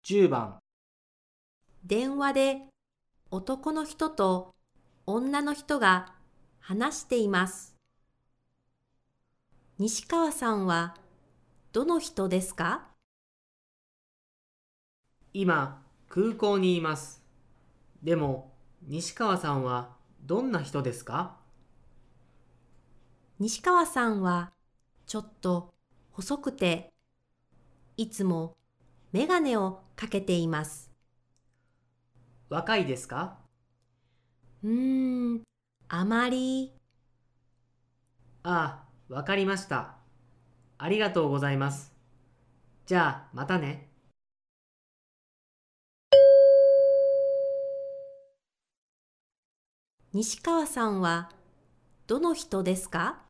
10番、 電話で男の人と女の人が話しています。西川さんはどの人ですか？ 今、空港にいます。でも、西川さんはどんな人ですか？ 西川さんはちょっと細くて、いつもメガネをかけています。 若いですか？ うーん、あまり。 ああ、わかりました。ありがとうございます。じゃあ、またね。 西川さんはどの人ですか？